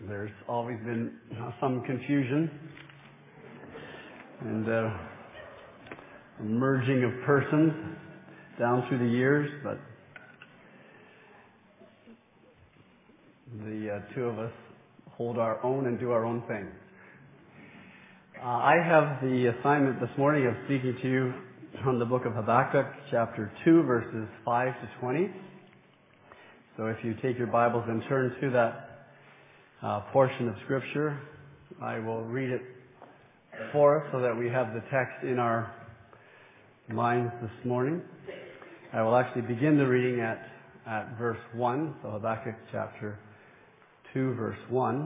There's always been some confusion and a merging of persons down through the years, but the two of us hold our own and do our own thing. I have the assignment this morning of speaking to you on the book of Habakkuk, chapter 2, verses 5 to 20. So if you take your Bibles and turn to that portion of Scripture, I will read it for us so that we have the text in our minds this morning. I will actually begin the reading at verse 1, so Habakkuk chapter 2, verse 1.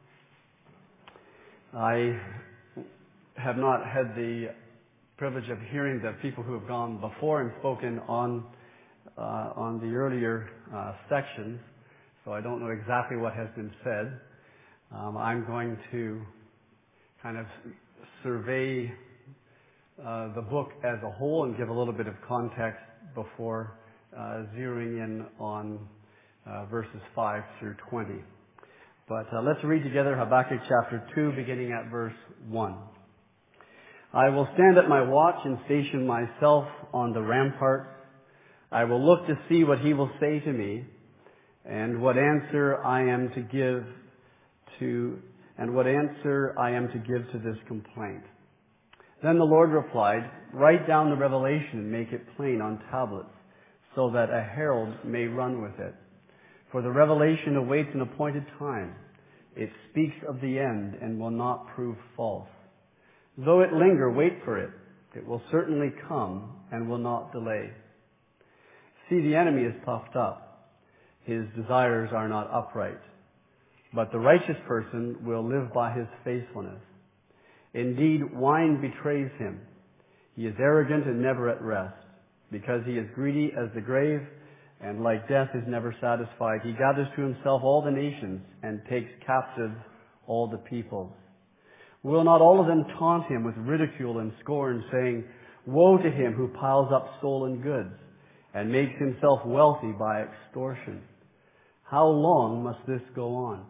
I have not had the privilege of hearing the people who have gone before and spoken on the earlier sections, so I don't know exactly what has been said. I'm going to kind of survey the book as a whole and give a little bit of context before zeroing in on verses 5 through 20. But let's read together Habakkuk chapter 2, beginning at verse 1. I will stand at my watch and station myself on the ramparts. I will look to see what he will say to me, and what answer I am to give to this complaint. Then the Lord replied, write down the revelation and make it plain on tablets, so that a herald may run with it. For the revelation awaits an appointed time. It speaks of the end and will not prove false. Though it linger, wait for it. It will certainly come and will not delay. See, the enemy is puffed up. His desires are not upright. But the righteous person will live by his faithfulness. Indeed, wine betrays him. He is arrogant and never at rest. Because he is greedy as the grave, and like death is never satisfied. He gathers to himself all the nations and takes captive all the peoples. Will not all of them taunt him with ridicule and scorn, saying, woe to him who piles up stolen goods and makes himself wealthy by extortion? How long must this go on?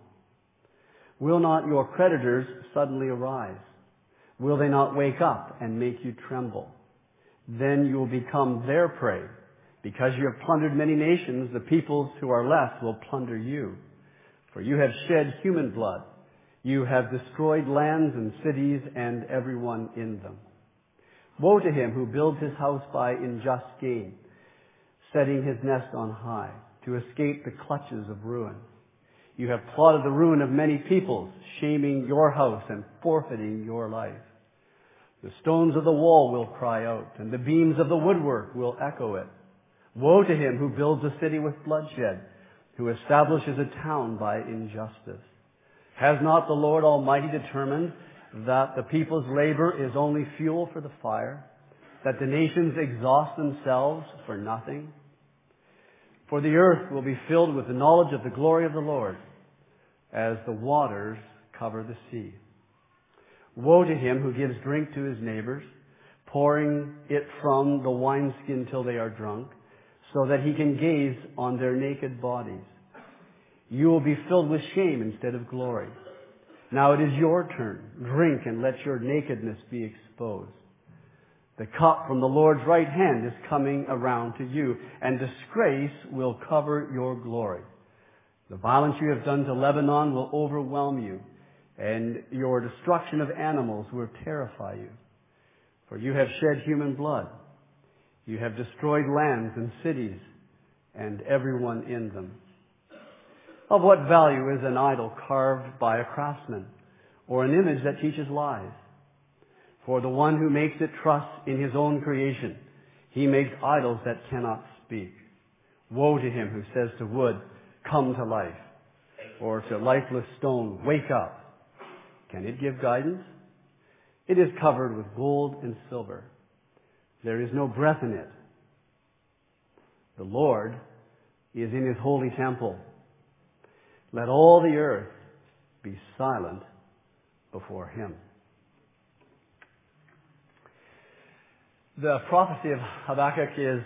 Will not your creditors suddenly arise? Will they not wake up and make you tremble? Then you will become their prey. Because you have plundered many nations, the peoples who are left will plunder you. For you have shed human blood. You have destroyed lands and cities and everyone in them. Woe to him who builds his house by unjust gain, setting his nest on high, to escape the clutches of ruin. You have plotted the ruin of many peoples, shaming your house and forfeiting your life. The stones of the wall will cry out, and the beams of the woodwork will echo it. Woe to him who builds a city with bloodshed, who establishes a town by injustice. Has not the Lord Almighty determined that the people's labor is only fuel for the fire, that the nations exhaust themselves for nothing? For the earth will be filled with the knowledge of the glory of the Lord, as the waters cover the sea. Woe to him who gives drink to his neighbors, pouring it from the wineskin till they are drunk, so that he can gaze on their naked bodies. You will be filled with shame instead of glory. Now it is your turn. Drink and let your nakedness be exposed. The cup from the Lord's right hand is coming around to you, and disgrace will cover your glory. The violence you have done to Lebanon will overwhelm you, and your destruction of animals will terrify you. For you have shed human blood. You have destroyed lands and cities, and everyone in them. Of what value is an idol carved by a craftsman, or an image that teaches lies? For the one who makes it trusts in his own creation. He makes idols that cannot speak. Woe to him who says to wood, come to life, or to lifeless stone, wake up. Can it give guidance? It is covered with gold and silver. There is no breath in it. The Lord is in his holy temple. Let all the earth be silent before him. The prophecy of Habakkuk is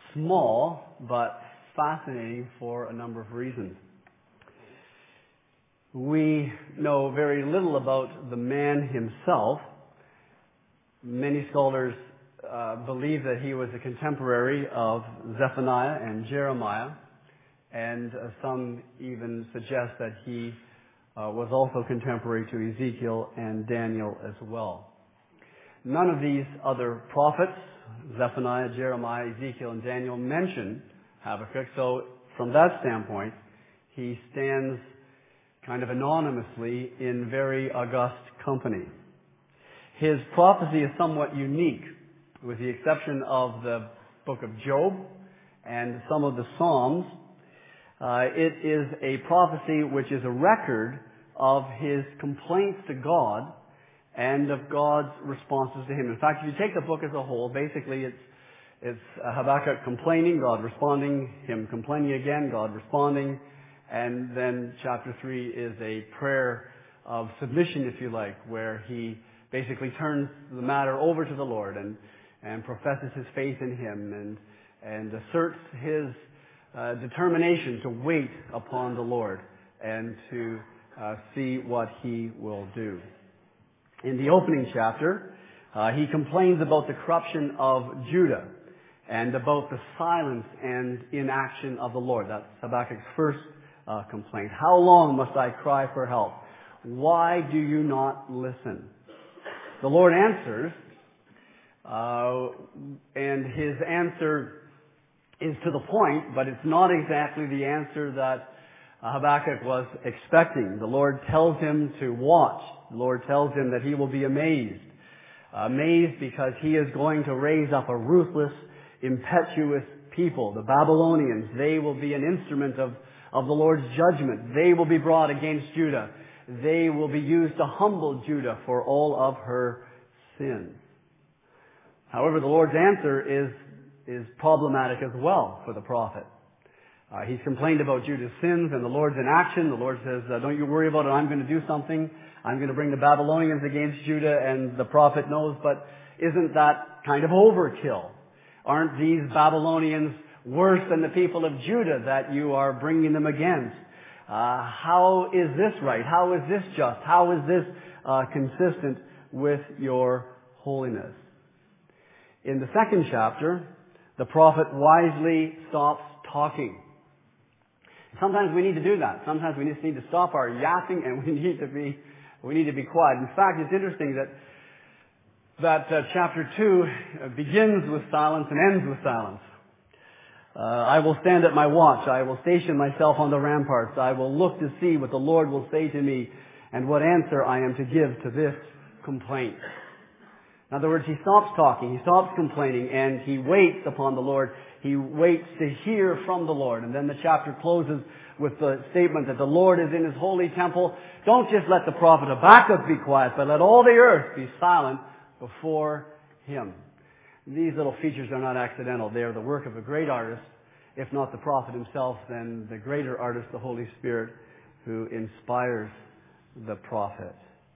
small but fascinating for a number of reasons. We know very little about the man himself. Many scholars believe that he was a contemporary of Zephaniah and Jeremiah, and some even suggest that he was also contemporary to Ezekiel and Daniel as well. None of these other prophets, Zephaniah, Jeremiah, Ezekiel, and Daniel, mention Habakkuk, so from that standpoint, he stands kind of anonymously in very august company. His prophecy is somewhat unique, with the exception of the book of Job and some of the Psalms. It is a prophecy which is a record of his complaints to God and of God's responses to him. In fact, if you take the book as a whole, basically it's Habakkuk complaining, God responding, him complaining again, God responding, and then chapter 3 is a prayer of submission, if you like, where he basically turns the matter over to the Lord and professes his faith in him and asserts his determination to wait upon the Lord and to see what he will do. In the opening chapter, he complains about the corruption of Judah and about the silence and inaction of the Lord. That's Habakkuk's first complaint. How long must I cry for help? Why do you not listen? The Lord answers, and his answer is to the point, but it's not exactly the answer that Habakkuk was expecting. The Lord tells him to watch. The Lord tells him that he will be amazed. Amazed because he is going to raise up a ruthless, impetuous people. The Babylonians, they will be an instrument of the Lord's judgment. They will be brought against Judah. They will be used to humble Judah for all of her sins. However, the Lord's answer is problematic as well for the prophet. He's complained about Judah's sins and the Lord's inaction. The Lord says, don't you worry about it. I'm going to do something. I'm going to bring the Babylonians against Judah. And the prophet knows, but isn't that kind of overkill? Aren't these Babylonians worse than the people of Judah that you are bringing them against? How is this right? How is this just? How is this consistent with your holiness? In the second chapter, the prophet wisely stops talking. Sometimes we need to do that. Sometimes we just need to stop our yapping and we need to be quiet. In fact, it's interesting that chapter 2 begins with silence and ends with silence. I will stand at my watch. I will station myself on the ramparts. I will look to see what the Lord will say to me and what answer I am to give to this complaint. In other words, he stops talking, he stops complaining, and he waits upon the Lord. He waits to hear from the Lord. And then the chapter closes with the statement that the Lord is in his holy temple. Don't just let the prophet Habakkuk be quiet, but let all the earth be silent before him. These little features are not accidental. They are the work of a great artist. If not the prophet himself, then the greater artist, the Holy Spirit, who inspires the prophet.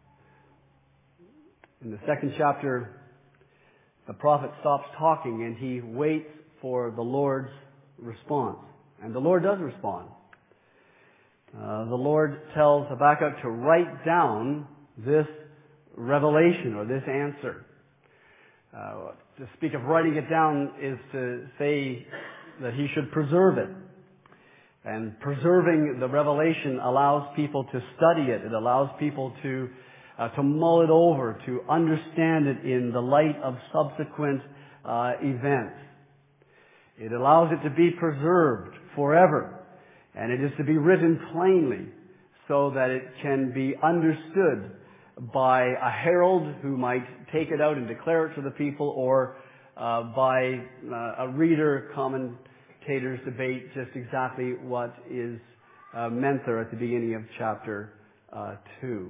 In the second chapter, the prophet stops talking and he waits for the Lord's response. And the Lord does respond. The Lord tells Habakkuk to write down this revelation or this answer. To speak of writing it down is to say that he should preserve it. And preserving the revelation allows people to study it. It allows people to mull it over, to understand it in the light of subsequent events. It allows it to be preserved forever. And it is to be written plainly so that it can be understood by a herald who might take it out and declare it to the people, or by a reader, commentators debate just exactly what is meant there at the beginning of chapter 2.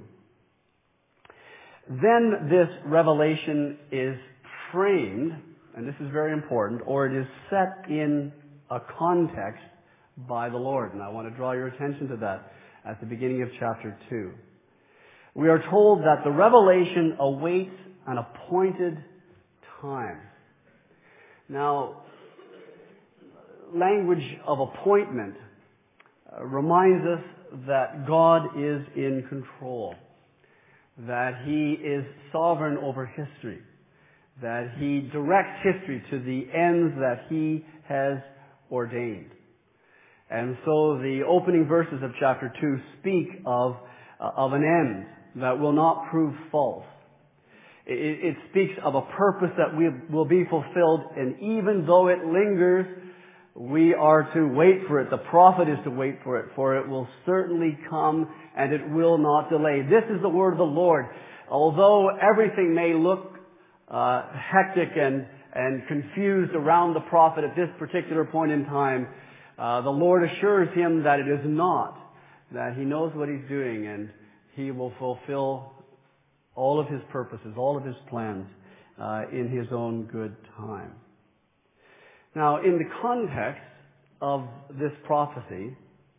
Then this revelation is framed, and this is very important, or it is set in a context by the Lord. And I want to draw your attention to that at the beginning of chapter 2. We are told that the revelation awaits an appointed time. Now, language of appointment reminds us that God is in control, that He is sovereign over history, that He directs history to the ends that He has ordained. And so the opening verses of chapter 2 speak of an end that will not prove false. It speaks of a purpose that will be fulfilled, and even though it lingers, we are to wait for it. The prophet is to wait for it will certainly come, and it will not delay. This is the word of the Lord. Although everything may look hectic and confused around the prophet at this particular point in time, the Lord assures him that it is not, that He knows what He's doing, and He will fulfill all of His purposes, all of His plans in His own good time. Now, in the context of this prophecy,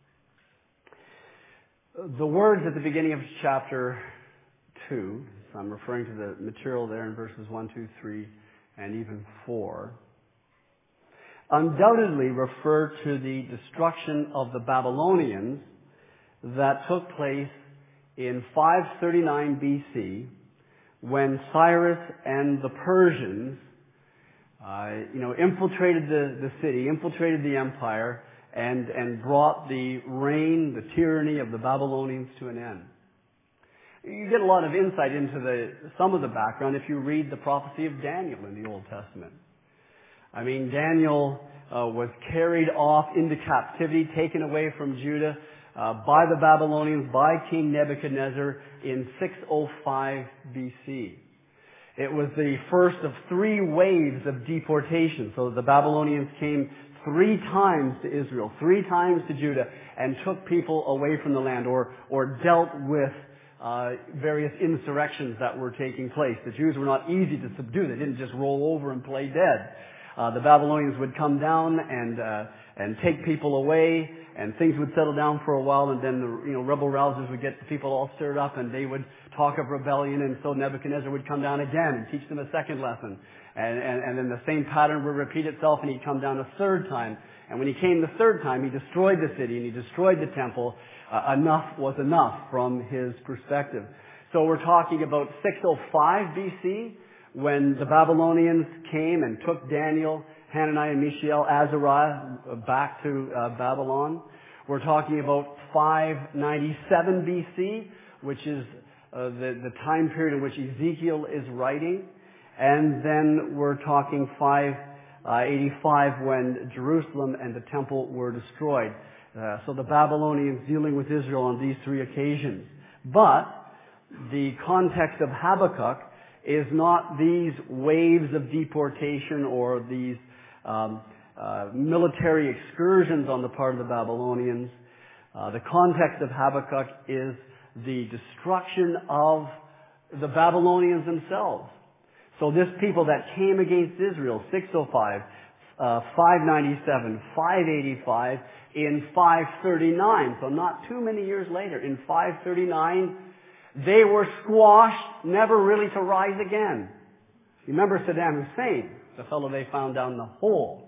the words at the beginning of chapter 2, so I'm referring to the material there in verses 1, 2, 3, and even 4, undoubtedly refer to the destruction of the Babylonians that took place in 539 BC when Cyrus and the Persians infiltrated the city, infiltrated the empire, and brought the reign, the tyranny of the Babylonians to an end. You get a lot of insight into some of the background if you read the prophecy of Daniel in the Old Testament. I mean, Daniel was carried off into captivity, taken away from Judah by the Babylonians, by King Nebuchadnezzar in 605 BC. It was the first of 3 waves of deportation. So the Babylonians came 3 times to Israel, 3 times to Judah, and took people away from the land, or dealt with various insurrections that were taking place. The Jews were not easy to subdue. They didn't just roll over and play dead. The Babylonians would come down and take people away, and things would settle down for a while, and then the rebel rousers would get the people all stirred up, and they would talk of rebellion, and so Nebuchadnezzar would come down again and teach them a second lesson. And then the same pattern would repeat itself, and he'd come down a third time. And when he came the third time, he destroyed the city, and he destroyed the temple. Enough was enough from his perspective. So we're talking about 605 BC, when the Babylonians came and took Daniel, Hananiah, Mishael, Azariah back to Babylon. We're talking about 597 BC, which is the time period in which Ezekiel is writing. And then we're talking 585 when Jerusalem and the temple were destroyed. So the Babylonians dealing with Israel on these 3 occasions. But the context of Habakkuk is not these waves of deportation or these military excursions on the part of the Babylonians. The context of Habakkuk is the destruction of the Babylonians themselves. So this people that came against Israel, 605, 597, 585, in 539, so not too many years later, in 539, they were squashed, never really to rise again. You remember Saddam Hussein, the fellow they found down the hole.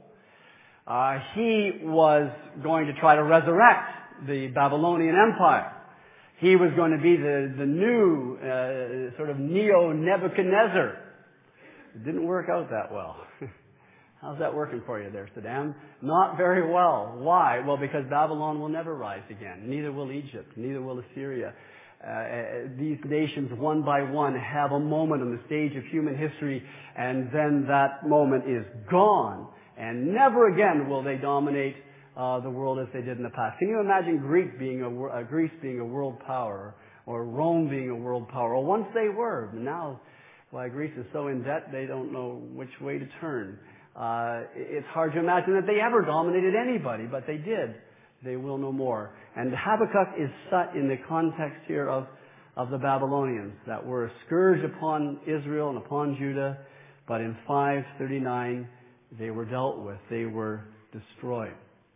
He was going to try to resurrect the Babylonian Empire. He was going to be the new sort of neo-Nebuchadnezzar. It didn't work out that well. How's that working for you there, Saddam? Not very well. Why? Well, because Babylon will never rise again. Neither will Egypt. Neither will Assyria. These nations, one by one, have a moment on the stage of human history, and then that moment is gone. And never again will they dominate the world as they did in the past. Can you imagine Greece being a world power, or Rome being a world power? Well, once they were, but now, why Greece is so in debt they don't know which way to turn. It's hard to imagine that they ever dominated anybody, but they did. They will no more. And Habakkuk is set in the context here of the Babylonians that were a scourge upon Israel and upon Judah, but in 539 they were dealt with. They were destroyed.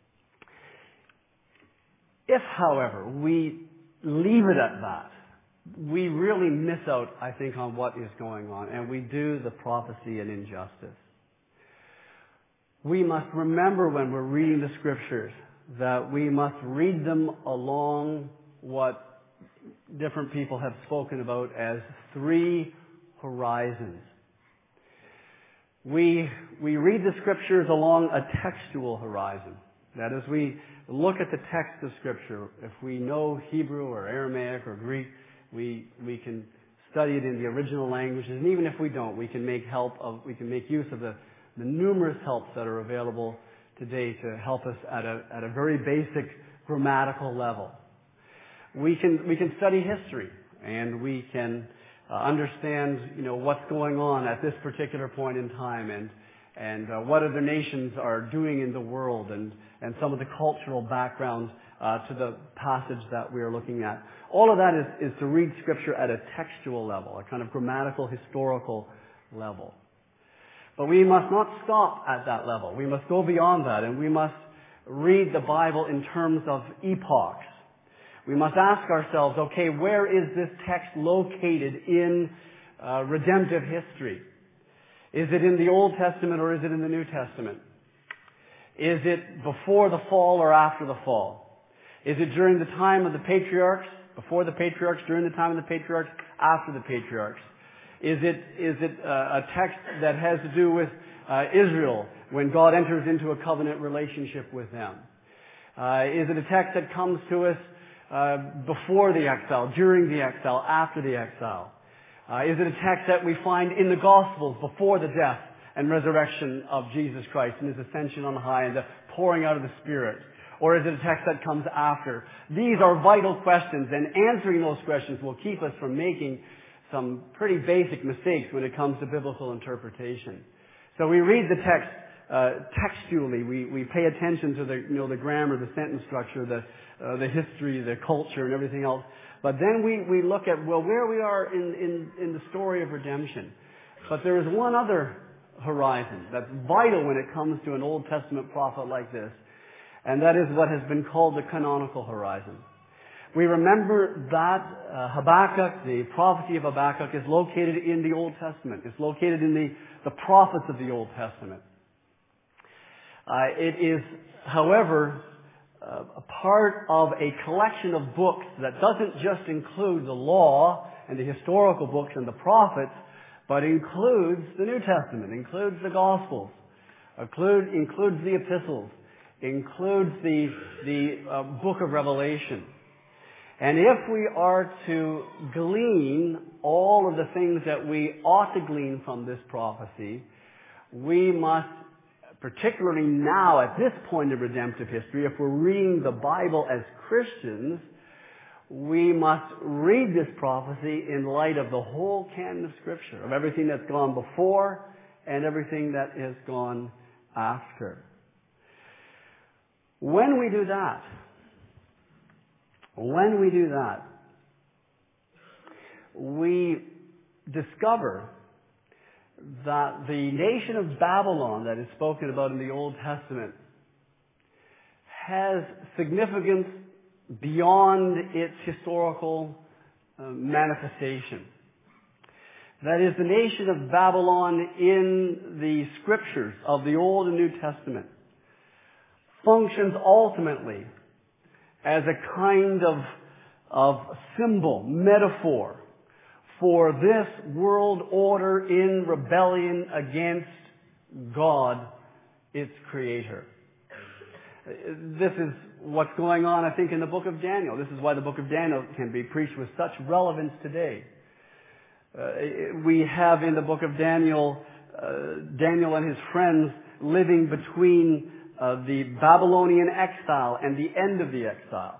If, however, we leave it at that, we really miss out, I think, on what is going on, and we do the prophecy an injustice. We must remember when we're reading the Scriptures that we must read them along what different people have spoken about as three horizons. We read the Scriptures along a textual horizon. That is, we look at the text of Scripture. If we know Hebrew or Aramaic or Greek, we can study it in the original languages. And even if we don't, we can make use of the numerous helps that are available today to help us at a very basic grammatical level. We can study history, and we can understand, what's going on at this particular point in time, and what other nations are doing in the world, and some of the cultural background to the passage that we are looking at. All of that is to read Scripture at a textual level, a kind of grammatical, historical level. But we must not stop at that level. We must go beyond that, and we must read the Bible in terms of epochs. We must ask ourselves, okay, where is this text located in redemptive history? Is it in the Old Testament or is it in the New Testament? Is it before the fall or after the fall? Is it during the time of the patriarchs, before the patriarchs, during the time of the patriarchs, after the patriarchs? Is it a text that has to do with Israel when God enters into a covenant relationship with them? Is it a text that comes to us before the exile, during the exile, after the exile? Is it a text that we find in the Gospels before the death and resurrection of Jesus Christ and His ascension on high and the pouring out of the Spirit? Or is it a text that comes after? These are vital questions, and answering those questions will keep us from making some pretty basic mistakes when it comes to biblical interpretation. So we read the text textually. We pay attention to the grammar, the sentence structure, the history, the culture, and everything else. But then we look at, where we are in the story of redemption. But there is one other horizon that's vital when it comes to an Old Testament prophet like this, and that is what has been called the canonical horizon. We remember that Habakkuk, the prophecy of Habakkuk, is located in the Old Testament. It's located in the prophets of the Old Testament. It is, however, a part of a collection of books that doesn't just include the law and the historical books and the prophets, but includes the New Testament, includes the Gospels, includes the epistles, includes the book of Revelation. And if we are to glean all of the things that we ought to glean from this prophecy, we must, particularly now at this point in redemptive history, if we're reading the Bible as Christians, we must read this prophecy in light of the whole canon of Scripture, of everything that's gone before and everything that has gone after. When we do that, we discover that the nation of Babylon that is spoken about in the Old Testament has significance beyond its historical manifestation. That is, the nation of Babylon in the Scriptures of the Old and New Testament functions ultimately as a kind of symbol, metaphor, for this world order in rebellion against God, its Creator. This is what's going on, I think, in the book of Daniel. This is why the book of Daniel can be preached with such relevance today. We have in the book of Daniel, Daniel and his friends living between the Babylonian exile and the end of the exile.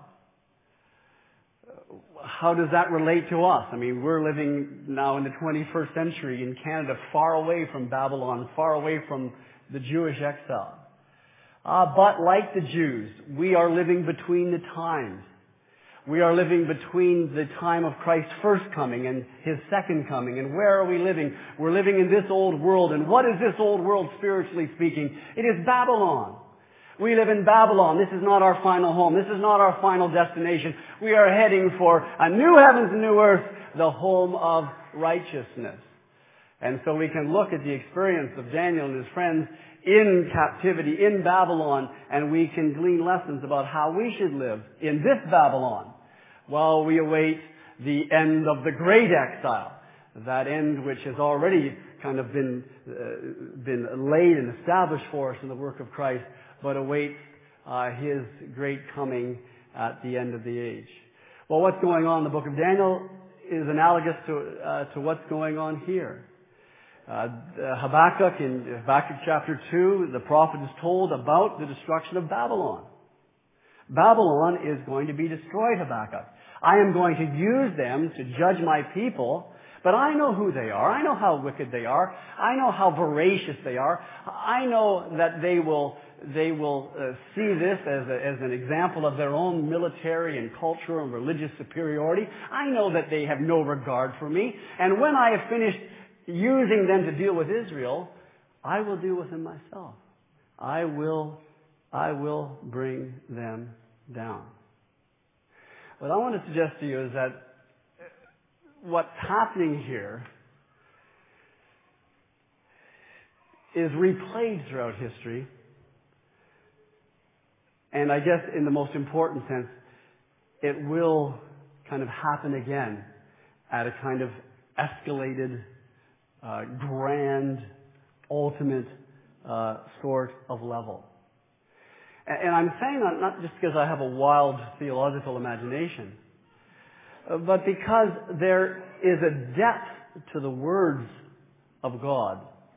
How does that relate to us? I mean, we're living now in the 21st century in Canada, far away from Babylon, far away from the Jewish exile. But like the Jews, we are living between the times. We are living between the time of Christ's first coming and His second coming. And where are we living? We're living in this old world. And what is this old world, spiritually speaking? It is Babylon. We live in Babylon. This is not our final home. This is not our final destination. We are heading for a new heavens and new earth, the home of righteousness. And so we can look at the experience of Daniel and his friends in captivity, in Babylon, and we can glean lessons about how we should live in this Babylon while we await the end of the great exile. That end which has already kind of been laid and established for us in the work of Christ, but awaits His great coming at the end of the age. Well, what's going on in the book of Daniel is analogous to what's going on here. Habakkuk, in Habakkuk chapter 2, the prophet is told about the destruction of Babylon. Babylon is going to be destroyed, Habakkuk. I am going to use them to judge my people, but I know who they are. I know how wicked they are. I know how voracious they are. I know that they will see this as an example of their own military and cultural and religious superiority. I know that they have no regard for me. And when I have finished using them to deal with Israel, I will deal with them myself. I will bring them down. What I want to suggest to you is that what's happening here is replayed throughout history. And I guess in the most important sense, it will kind of happen again at a kind of escalated, grand, ultimate sort of level. And I'm saying that not just because I have a wild theological imagination, but because there is a depth to the words of God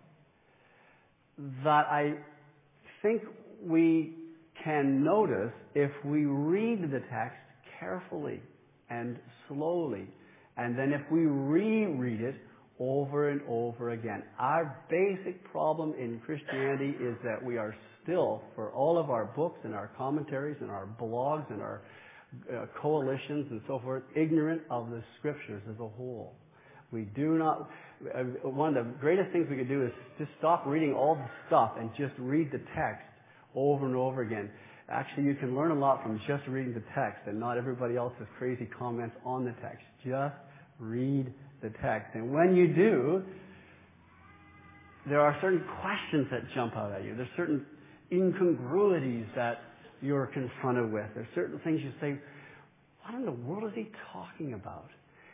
that I think we can notice if we read the text carefully and slowly, and then if we reread it over and over again. Our basic problem in Christianity is that we are still, for all of our books and our commentaries and our blogs and our coalitions and so forth, ignorant of the Scriptures as a whole. We do not, one of the greatest things we could do is just stop reading all the stuff and just read the text over and over again. Actually, you can learn a lot from just reading the text and not everybody else's crazy comments on the text. Just read the text. And when you do, there are certain questions that jump out at you. There's certain incongruities that you're confronted with. There's certain things you say, what in the world is he talking about?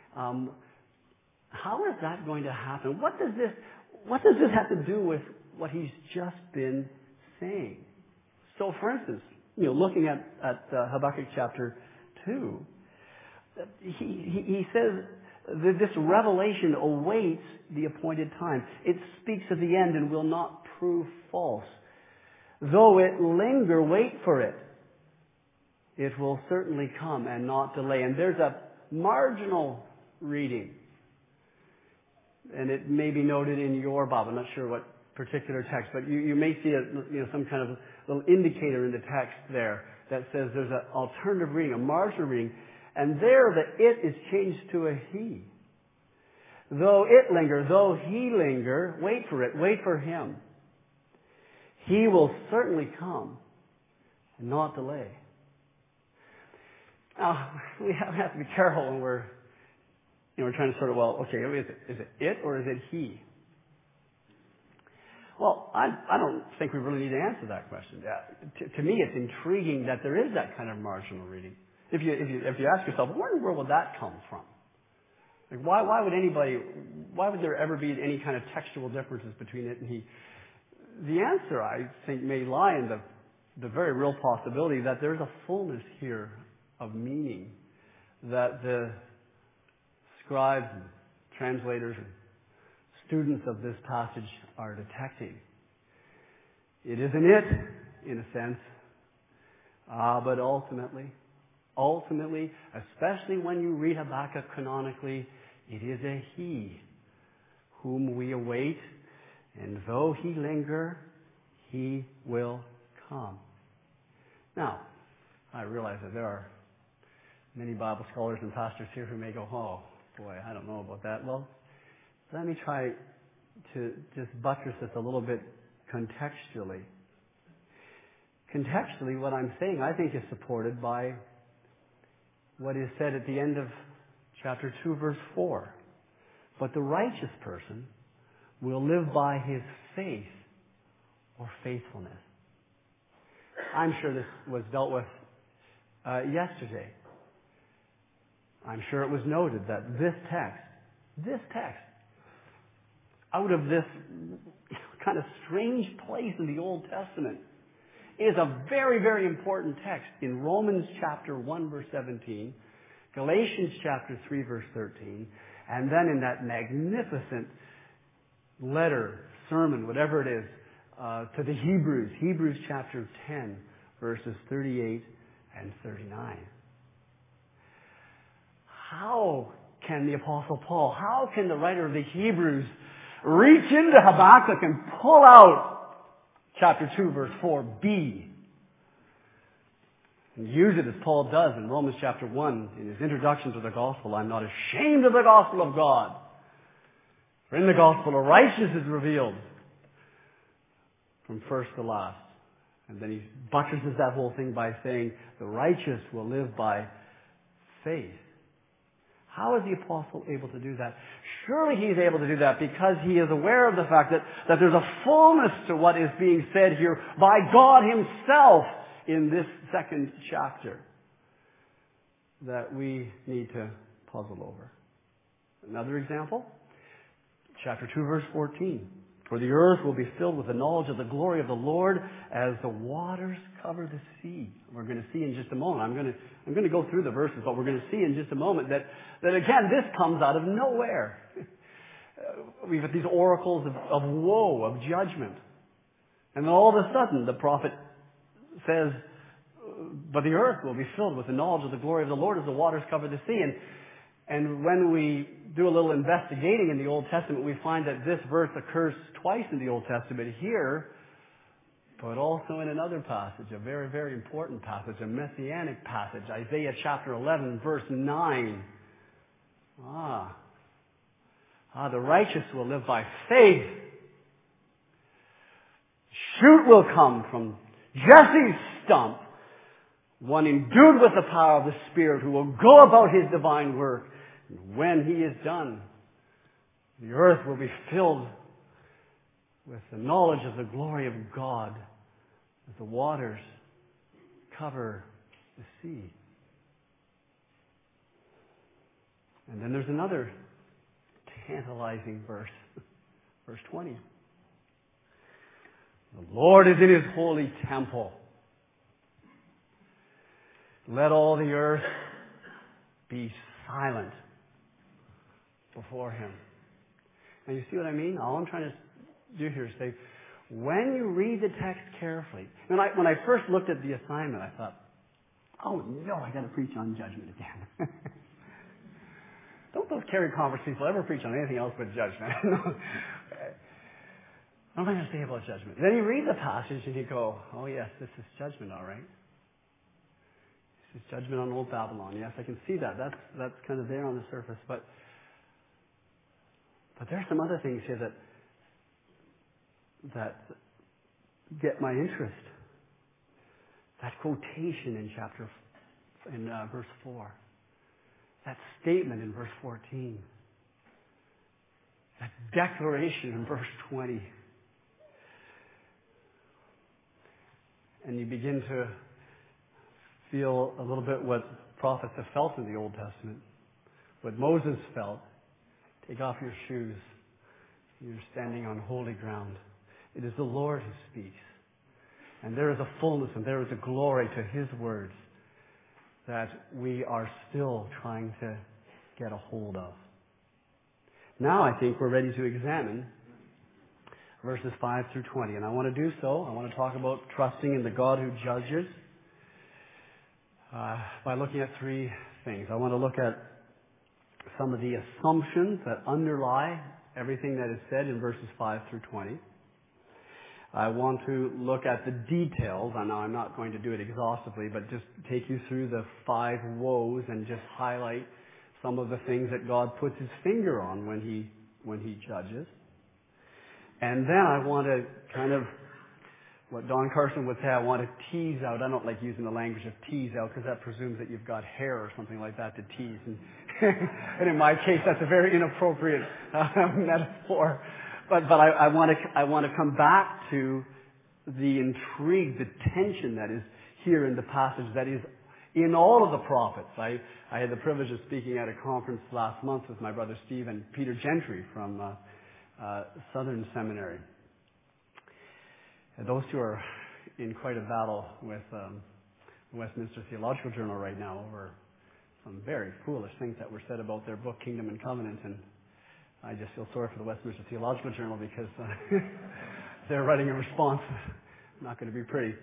How is that going to happen? What does this have to do with what he's just been saying? So, for instance, looking at Habakkuk chapter 2, he says that this revelation awaits the appointed time. It speaks of the end and will not prove false. Though it linger, wait for it. It will certainly come and not delay. And there's a marginal reading. And it may be noted in your Bible. I'm not sure what particular text, but you may see some kind of little indicator in the text there that says there's an alternative reading, a marginal reading. And there the it is changed to a he. Though it linger, though he linger, wait for it, wait for him. He will certainly come and not delay. Now, we have to be careful when we're trying to sort of, is it or is it he? Well, I don't think we really need to answer that question. To me, it's intriguing that there is that kind of marginal reading. If you ask yourself, where in the world would that come from? Like, why would there ever be any kind of textual differences between it and he? The answer, I think, may lie in the very real possibility that there's a fullness here of meaning that the scribes and translators and students of this passage are detecting. It isn't it, in a sense, but ultimately, especially when you read Habakkuk canonically, it is a he whom we await, and though he linger, he will come. Now, I realize that there are many Bible scholars and pastors here who may go, oh, boy, I don't know about that. Well, let me try to just buttress this a little bit contextually. Contextually, what I'm saying, I think, is supported by what is said at the end of chapter 2, verse 4. But the righteous person will live by his faith or faithfulness. I'm sure this was dealt with yesterday. I'm sure it was noted that this text, out of this kind of strange place in the Old Testament, is a very, very important text in Romans chapter 1 verse 17, Galatians chapter 3 verse 13, and then in that magnificent letter, sermon, whatever it is, to the Hebrews chapter 10 verses 38 and 39. How can the Apostle Paul, how can the writer of the Hebrews reach into Habakkuk and pull out chapter 2 verse 4b and use it as Paul does in Romans chapter 1 in his introduction to the gospel? I'm not ashamed of the gospel of God. For in the gospel a righteousness is revealed from first to last. And then he buttresses that whole thing by saying the righteous will live by faith. How is the apostle able to do that? Surely he is able to do that because he is aware of the fact that there's a fullness to what is being said here by God himself in this second chapter that we need to puzzle over. Another example, chapter 2 verse 14. For the earth will be filled with the knowledge of the glory of the Lord as the waters cover the sea. We're going to see in just a moment. I'm going to go through the verses, but we're going to see in just a moment that again, this comes out of nowhere. We've got these oracles of woe, of judgment. And then all of a sudden, the prophet says, but the earth will be filled with the knowledge of the glory of the Lord as the waters cover the sea. And when we do a little investigating in the Old Testament, we find that this verse occurs twice in the Old Testament here, but also in another passage, a very, very important passage, a messianic passage, Isaiah chapter 11, verse 9. The righteous will live by faith. Shoot will come from Jesse's stump, one endued with the power of the Spirit who will go about his divine work. And when he is done, the earth will be filled with the knowledge of the glory of God as the waters cover the sea. And then there's another tantalizing verse, verse 20. The Lord is in his holy temple. Let all the earth be silent before him. And you see what I mean? All I'm trying to do here is say, when you read the text carefully, when I first looked at the assignment, I thought, oh no, I got to preach on judgment again. Don't those Kerry Conference people ever preach on anything else but judgment? What am I going to say about judgment? Then you read the passage and you go, oh yes, this is judgment, all right. This is judgment on old Babylon. Yes, I can see that. That's kind of there on the surface. But there's some other things here that get my interest. That quotation in verse 4. That statement in verse 14. That declaration in verse 20. And you begin to feel a little bit what prophets have felt in the Old Testament. What Moses felt. Take off your shoes. You're standing on holy ground. It is the Lord who speaks. And there is a fullness and there is a glory to his words that we are still trying to get a hold of. Now I think we're ready to examine verses 5 through 20. And I want to do so. I want to talk about trusting in the God who judges by looking at three things. I want to look at some of the assumptions that underlie everything that is said in verses 5 through 20. I want to look at the details. I know I'm not going to do it exhaustively, but just take you through the 5 woes and just highlight some of the things that God puts his finger on when he judges. And then I want to kind of, what Don Carson would say, I want to tease out. I don't like using the language of tease out because that presumes that you've got hair or something like that to tease. And in my case, that's a very inappropriate metaphor. But I want to come back to the intrigue, the tension that is here in the passage, that is in all of the prophets. I had the privilege of speaking at a conference last month with my brother Steve and Peter Gentry from Southern Seminary. And those two are in quite a battle with the Westminster Theological Journal right now over some very foolish things that were said about their book, Kingdom and Covenant, and I just feel sorry for the Westminster Theological Journal because they're writing a response. Not going to be pretty.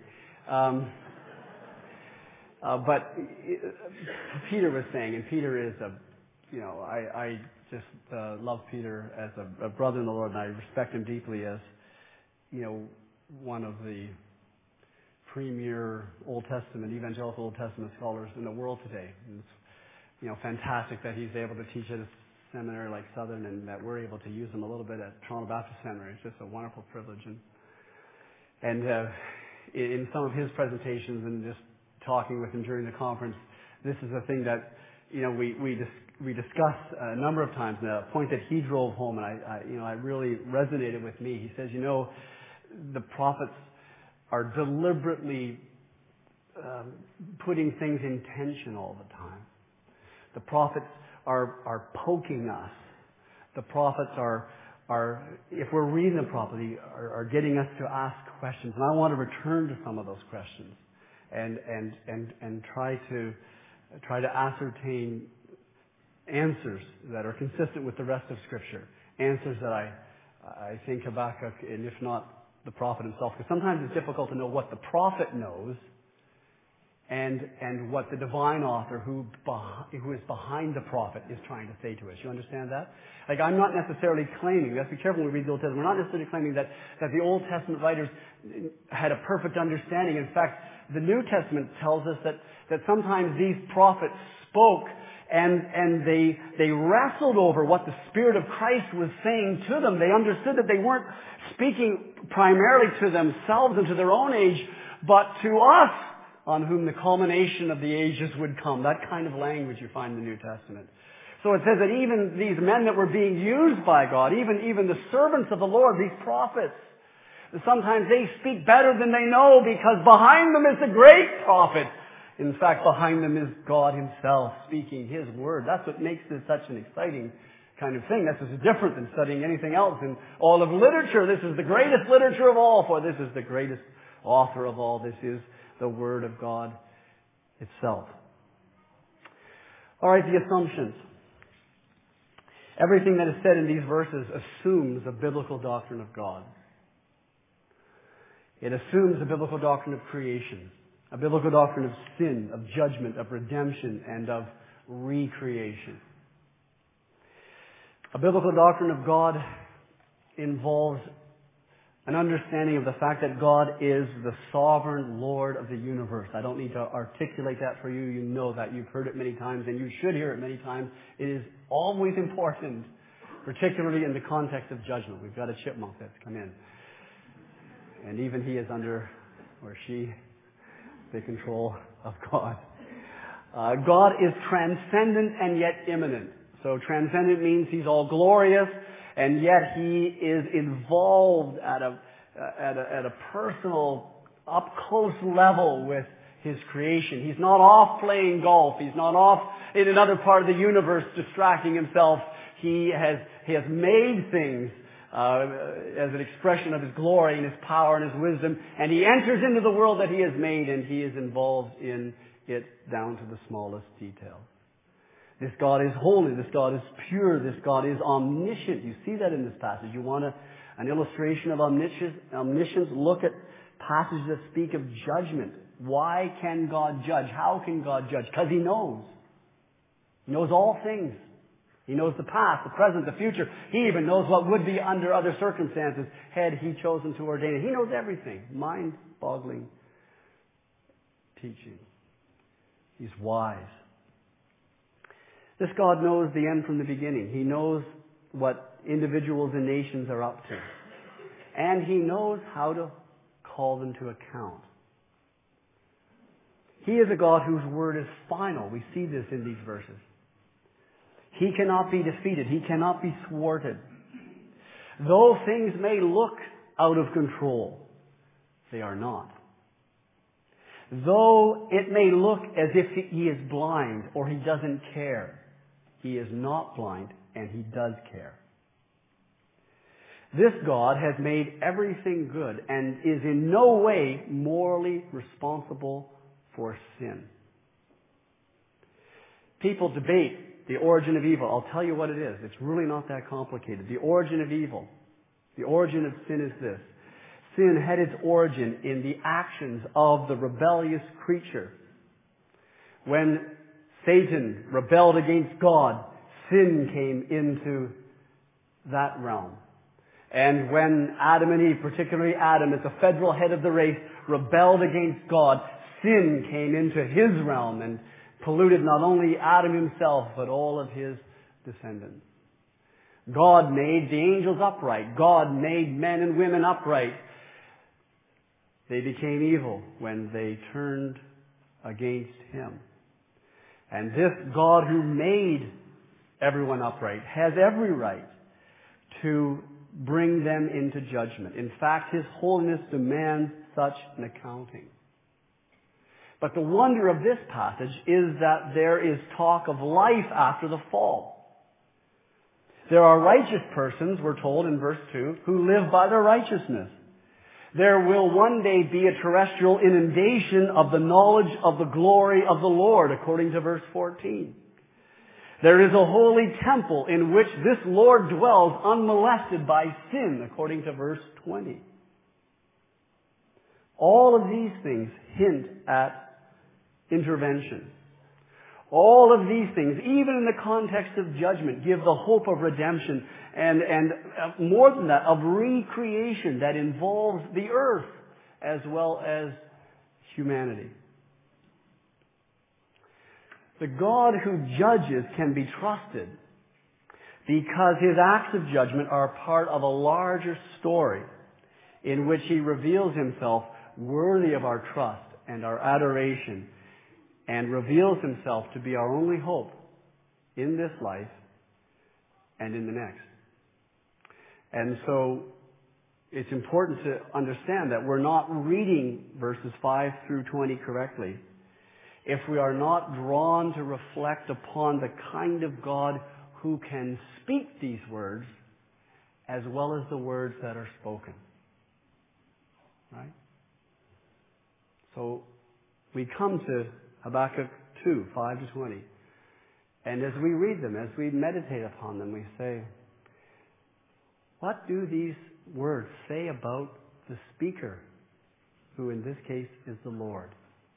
But Peter was saying, and Peter is I just love Peter as a brother in the Lord, and I respect him deeply as, one of the premier Old Testament, evangelical Old Testament scholars in the world today. And it's, fantastic that he's able to teach at a seminary like Southern, and that we're able to use him a little bit at Toronto Baptist Seminary. It's just a wonderful privilege. And in some of his presentations and just talking with him during the conference, this is a thing that we discussed a number of times. And a point that he drove home, and I really resonated with me. He says, the prophets are deliberately putting things in tension all the time. The prophets are poking us. The prophets are if we're reading them properly, are getting us to ask questions. And I want to return to some of those questions and try to ascertain answers that are consistent with the rest of Scripture. Answers that I think Habakkuk, and if not the prophet himself, because sometimes it's difficult to know what the prophet knows and what the divine author who is behind the prophet is trying to say to us. You understand that? Like, I'm not necessarily claiming, we have to be careful when we read the Old Testament, we're not necessarily claiming that the Old Testament writers had a perfect understanding. In fact, the New Testament tells us that sometimes these prophets spoke and they wrestled over what the Spirit of Christ was saying to them. They understood that they weren't speaking primarily to themselves and to their own age, but to us, on whom the culmination of the ages would come. That kind of language you find in the New Testament. So it says that even these men that were being used by God, even the servants of the Lord, these prophets, sometimes they speak better than they know because behind them is the great prophet. In fact, behind them is God Himself speaking His Word. That's what makes this such an exciting kind of thing. This is different than studying anything else in all of literature. This is the greatest literature of all, for this is the greatest author of all. This is the Word of God itself. All right, the assumptions. Everything that is said in these verses assumes a biblical doctrine of God. It assumes a biblical doctrine of creation, a biblical doctrine of sin, of judgment, of redemption, and of recreation. A biblical doctrine of God involves an understanding of the fact that God is the sovereign Lord of the universe. I don't need to articulate that for you. You know that. You've heard it many times, and you should hear it many times. It is always important, particularly in the context of judgment. We've got a chipmunk that's come in. And even he is under, or she, the control of God. God is transcendent and yet immanent. So transcendent means He's all glorious, and yet He is involved at a personal, up-close level with His creation. He's not off playing golf. He's not off in another part of the universe distracting Himself. He has made things as an expression of His glory and His power and His wisdom, and He enters into the world that He has made, and He is involved in it down to the smallest detail. This God is holy. This God is pure. This God is omniscient. You see that in this passage. You want an illustration of omniscience? Look at passages that speak of judgment. Why can God judge? How can God judge? Because He knows. He knows all things. He knows the past, the present, the future. He even knows what would be under other circumstances had He chosen to ordain it. He knows everything. Mind-boggling teaching. He's wise. This God knows the end from the beginning. He knows what individuals and nations are up to. And He knows how to call them to account. He is a God whose word is final. We see this in these verses. He cannot be defeated. He cannot be thwarted. Though things may look out of control, they are not. Though it may look as if he is blind or he doesn't care, he is not blind and he does care. This God has made everything good and is in no way morally responsible for sin. People debate the origin of evil. I'll tell you what it is. It's really not that complicated. The origin of evil, the origin of sin is this. Sin had its origin in the actions of the rebellious creature. When Satan rebelled against God, sin came into that realm. And when Adam and Eve, particularly Adam as the federal head of the race, rebelled against God, sin came into his realm and polluted not only Adam himself, but all of his descendants. God made the angels upright. God made men and women upright. They became evil when they turned against him. And this God who made everyone upright has every right to bring them into judgment. In fact, His holiness demands such an accounting. But the wonder of this passage is that there is talk of life after the fall. There are righteous persons, we're told in verse 2, who live by their righteousness. There will one day be a terrestrial inundation of the knowledge of the glory of the Lord, according to verse 14. There is a holy temple in which this Lord dwells unmolested by sin, according to verse 20. All of these things hint at intervention. All of these things, even in the context of judgment, give the hope of redemption and more than that, of recreation that involves the earth as well as humanity. The God who judges can be trusted because His acts of judgment are part of a larger story in which He reveals Himself worthy of our trust and our adoration, and reveals Himself to be our only hope in this life and in the next. And so it's important to understand that we're not reading verses 5 through 20 correctly if we are not drawn to reflect upon the kind of God who can speak these words as well as the words that are spoken. Right? So we come to Habakkuk 2, 5 to 20. And as we read them, as we meditate upon them, we say, what do these words say about the speaker, who in this case is the Lord?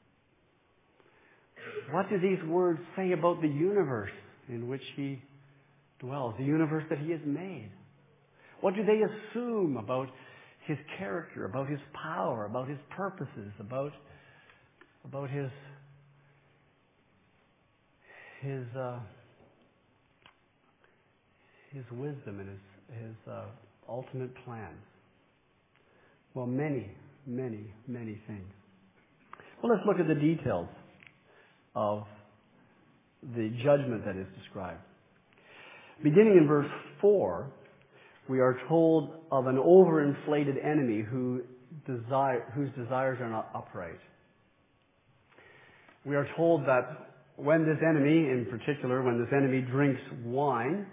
What do these words say about the universe in which He dwells, the universe that He has made? What do they assume about His character, about His power, about His purposes, about His wisdom and His ultimate plans? Well, many, many, many things. Well, let's look at the details of the judgment that is described. Beginning in verse 4, we are told of an overinflated enemy whose desires are not upright. We are told that when this enemy, in particular, when this enemy drinks wine,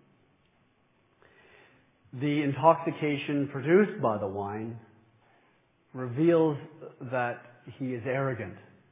the intoxication produced by the wine reveals that he is arrogant,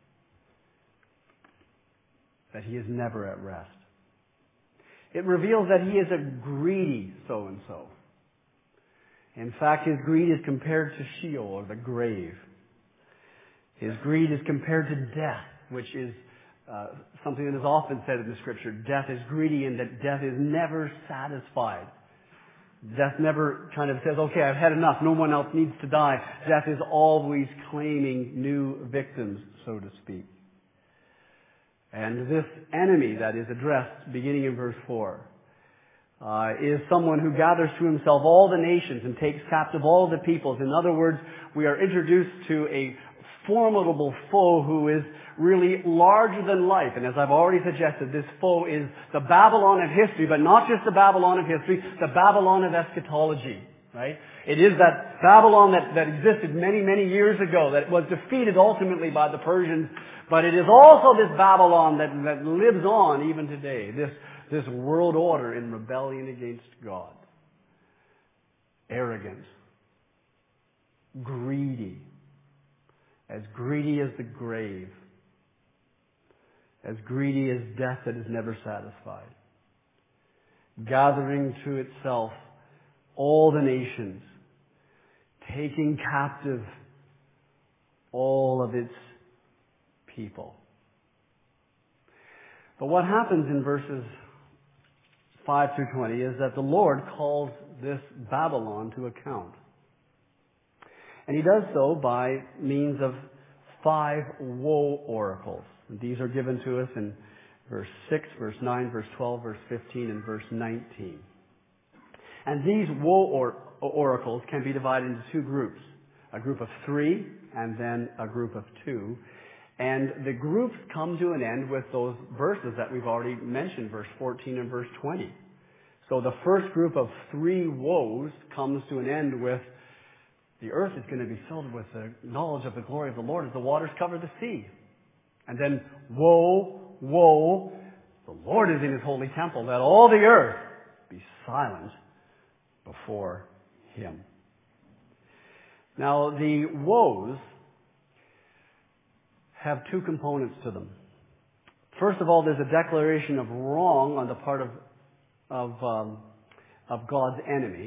that he is never at rest. It reveals that he is a greedy so-and-so. In fact, his greed is compared to Sheol, or the grave. His greed is compared to death, which is something that is often said in the Scripture. Death is greedy and that death is never satisfied. Death never kind of says, okay, I've had enough. No one else needs to die. Death is always claiming new victims, so to speak. And this enemy that is addressed beginning in verse 4 is someone who gathers to himself all the nations and takes captive all the peoples. In other words, we are introduced to a formidable foe who is really larger than life. And as I've already suggested, this foe is the Babylon of history, but not just the Babylon of history, the Babylon of eschatology. right? It is that Babylon that existed many, many years ago, that was defeated ultimately by the Persians, but it is also this Babylon that lives on even today, this world order in rebellion against God. Arrogant, greedy as the grave, as greedy as death that is never satisfied, gathering to itself all the nations, taking captive all of its people. But what happens in verses 5 through 20 is that the Lord calls this Babylon to account. And He does so by means of 5 woe oracles. And these are given to us in verse 6, verse 9, verse 12, verse 15, and verse 19. And these woe oracles can be divided into 2 groups. A group of 3 and then a group of 2. And the groups come to an end with those verses that we've already mentioned, verse 14 and verse 20. So the first group of 3 woes comes to an end with the earth is going to be filled with the knowledge of the glory of the Lord as the waters cover the sea. And then, woe, woe, the Lord is in His holy temple, let all the earth be silent before Him. Now, the woes have 2 components to them. First of all, there's a declaration of wrong on the part of God's enemy.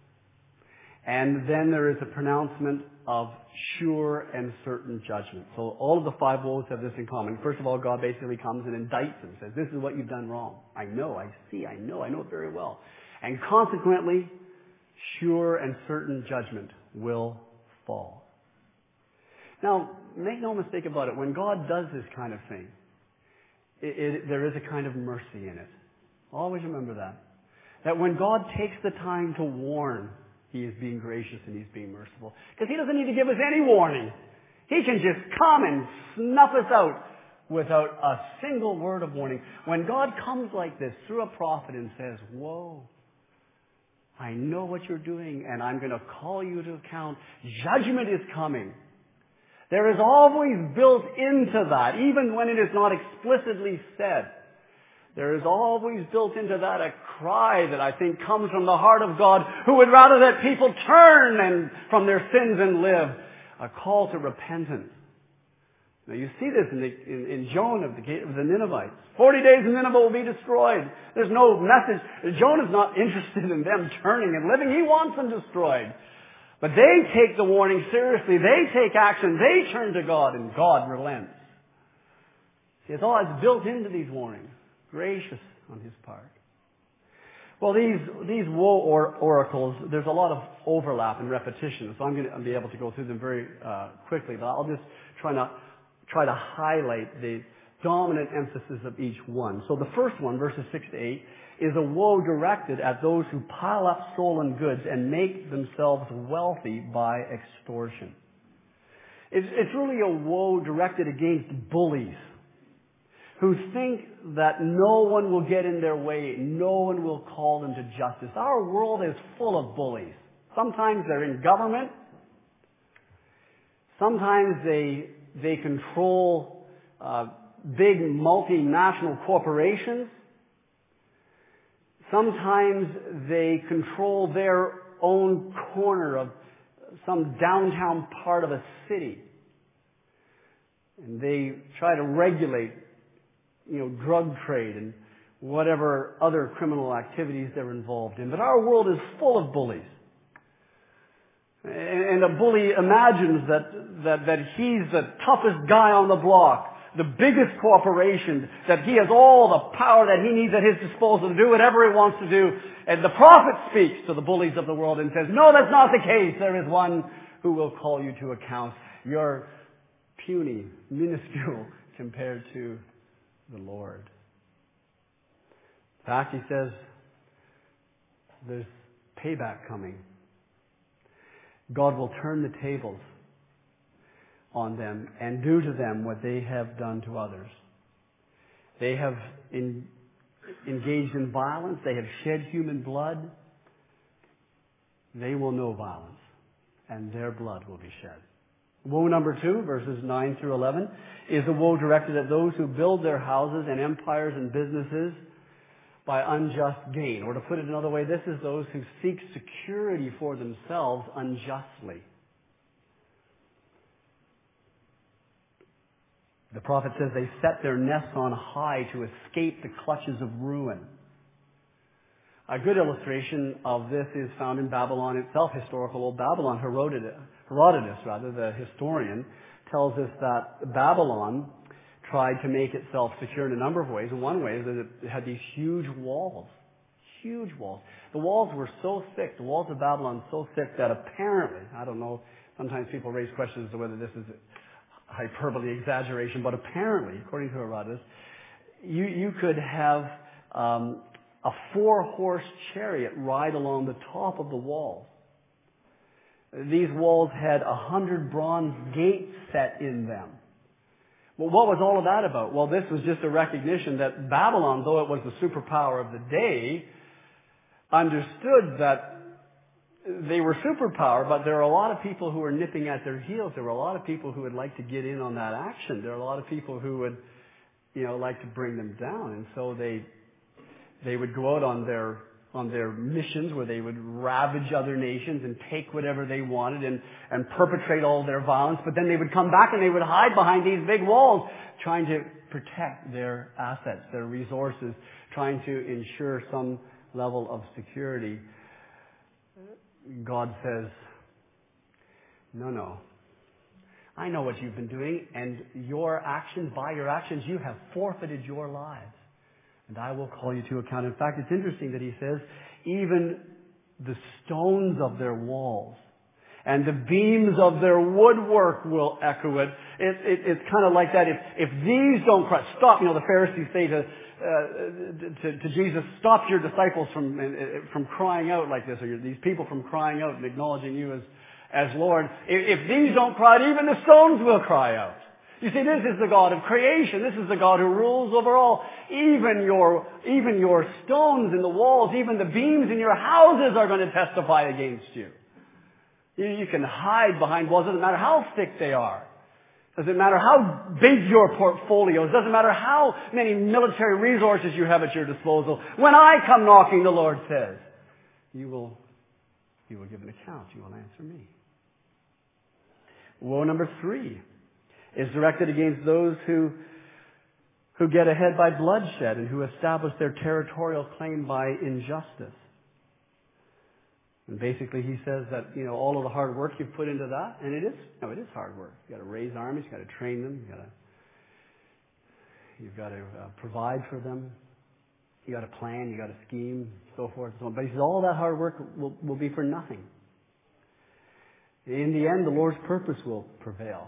And then there is a pronouncement of sure and certain judgment. So all of the 5 woes have this in common. First of all, God basically comes and indicts them, says, this is what you've done wrong. I know, I see, I know it very well. And consequently, sure and certain judgment will fall. Now, make no mistake about it, when God does this kind of thing, there is a kind of mercy in it. Always remember that. That when God takes the time to warn, He is being gracious and He's being merciful. Because He doesn't need to give us any warning. He can just come and snuff us out without a single word of warning. When God comes like this through a prophet and says, whoa, I know what you're doing and I'm going to call you to account. Judgment is coming. There is always built into that, even when it is not explicitly said, there is always built into that a cry that I think comes from the heart of God, who would rather that people turn from their sins and live. A call to repentance. Now you see this in Jonah of the Ninevites. 40 days and Nineveh will be destroyed. There's no message. Jonah's not interested in them turning and living. He wants them destroyed. But they take the warning seriously. They take action. They turn to God, and God relents. See, it's built into these warnings. Gracious on His part. Well, these woe oracles, there's a lot of overlap and repetition, so I'm going to be able to go through them very quickly, but I'll just try to highlight the dominant emphasis of each one. So the first one, verses 6 to 8, is a woe directed at those who pile up stolen goods and make themselves wealthy by extortion. It's really a woe directed against bullies who think that no one will get in their way, no one will call them to justice. Our world is full of bullies. Sometimes they're in government. Sometimes they control big multinational corporations. Sometimes they control their own corner of some downtown part of a city. And they try to regulate drug trade and whatever other criminal activities they're involved in. But our world is full of bullies. And a bully imagines that he's the toughest guy on the block, the biggest corporation, that he has all the power that he needs at his disposal to do whatever he wants to do. And the prophet speaks to the bullies of the world and says, no, that's not the case. There is one who will call you to account. You're puny, minuscule compared to the Lord. In fact, he says there's payback coming. God will turn the tables on them and do to them what they have done to others. They have engaged in violence. They have shed human blood. they will know violence, and their blood will be shed. Woe number 2, verses 9 through 11, is a woe directed at those who build their houses and empires and businesses by unjust gain. Or to put it another way, this is those who seek security for themselves unjustly. The prophet says they set their nests on high to escape the clutches of ruin. A good illustration of this is found in Babylon itself, historical old Babylon. Herodotus, the historian, tells us that Babylon tried to make itself secure in a number of ways. And one way is that it had these huge walls. Huge walls. The walls were so thick, the walls of Babylon so thick that apparently, I don't know, sometimes people raise questions as to whether this is hyperbole, exaggeration, but apparently, according to Herodotus, you could have a 4-horse chariot ride along the top of the walls. These walls had 100 bronze gates set in them. Well, what was all of that about? Well, this was just a recognition that Babylon, though it was the superpower of the day, understood that they were superpower, but there are a lot of people who were nipping at their heels. There were a lot of people who would like to get in on that action. There are a lot of people who would, like to bring them down. And so they would go out on their missions where they would ravage other nations and take whatever they wanted and perpetrate all their violence. But then they would come back and they would hide behind these big walls, trying to protect their assets, their resources, trying to ensure some level of security. God says, no. I know what you've been doing, and by your actions, you have forfeited your lives. And I will call you to account. In fact, it's interesting that he says, even the stones of their walls and the beams of their woodwork will echo it. It's kind of like that. If these don't cry, stop. The Pharisees say to Jesus, stop your disciples from crying out like this, or these people from crying out and acknowledging you as Lord. If these don't cry out, even the stones will cry out. You see, this is the God of creation. This is the God who rules over all. Even your stones in the walls, even the beams in your houses are going to testify against you. You can hide behind walls. It doesn't matter how thick they are. Doesn't matter how big your portfolio is. Doesn't matter how many military resources you have at your disposal. When I come knocking, the Lord says, you will give an account. You will answer me. Woe number 3 is directed against those who get ahead by bloodshed and who establish their territorial claim by injustice. And basically he says that, all of the hard work you've put into that, and it is hard work. You've got to raise armies, you've got to train them, you've got to provide for them, you've got to plan, you've got to scheme, so forth and so on. But he says all that hard work will be for nothing. In the end, the Lord's purpose will prevail.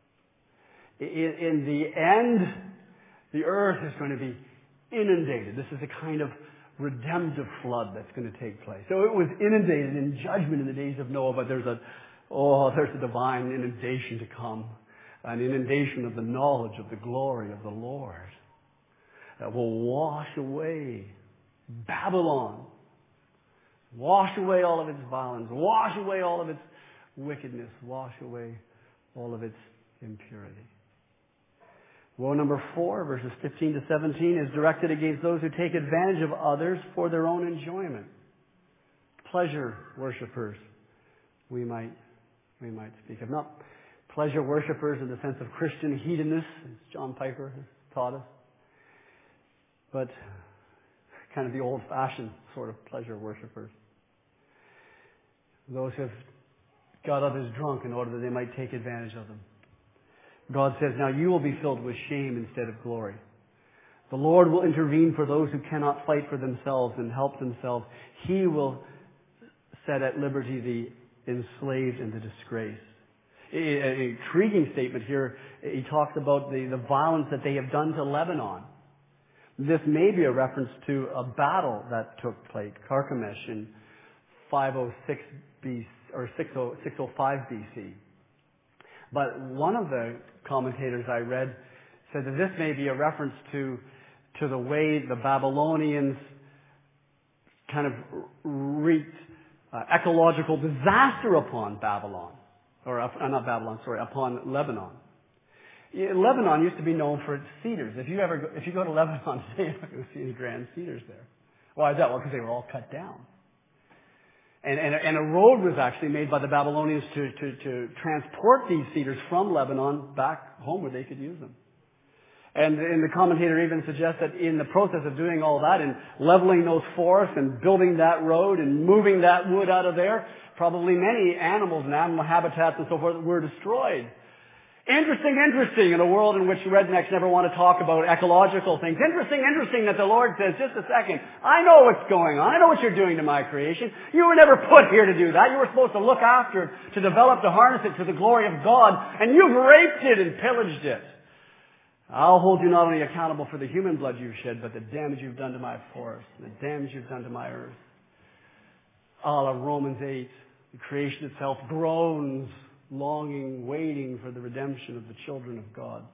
In the end, the earth is going to be inundated. This is a kind of redemptive flood that's going to take place. So it was inundated in judgment in the days of Noah, but there's a divine inundation to come. An inundation of the knowledge of the glory of the Lord that will wash away Babylon. Wash away all of its violence. Wash away all of its wickedness. Wash away all of its impurity. Woe number 4, verses 15 to 17, is directed against those who take advantage of others for their own enjoyment. Pleasure worshippers, we might speak of. Not pleasure worshippers in the sense of Christian hedonists, as John Piper has taught us, but kind of the old-fashioned sort of pleasure worshippers. Those who have got others drunk in order that they might take advantage of them. God says, now you will be filled with shame instead of glory. The Lord will intervene for those who cannot fight for themselves and help themselves. He will set at liberty the enslaved and the disgraced. An intriguing statement here. He talks about the violence that they have done to Lebanon. This may be a reference to a battle that took place, Carchemish, in 506 BC or 605 BC. But one of the commentators I read said that this may be a reference to the way the Babylonians kind of wreaked ecological disaster upon Babylon. Or, not Babylon, sorry, upon Lebanon. Lebanon used to be known for its cedars. If you go to Lebanon today, you're not going to see any grand cedars there. Why is that? Well, because they were all cut down. And a road was actually made by the Babylonians to transport these cedars from Lebanon back home where they could use them. And the commentator even suggests that in the process of doing all that and leveling those forests and building that road and moving that wood out of there, probably many animals and animal habitats and so forth were destroyed. Interesting in a world in which rednecks never want to talk about ecological things. Interesting that the Lord says, just a second, I know what's going on. I know what you're doing to my creation. You were never put here to do that. You were supposed to look after it, to develop, to harness it to the glory of God, and you've raped it and pillaged it. I'll hold you not only accountable for the human blood you've shed, but the damage you've done to my forest, the damage you've done to my earth. All of Romans 8, the creation itself groans, longing, waiting for the redemption of the children of God.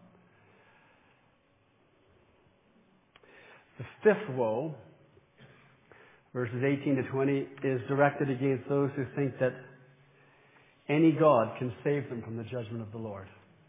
The fifth woe, verses 18 to 20, is directed against those who think that any God can save them from the judgment of the Lord.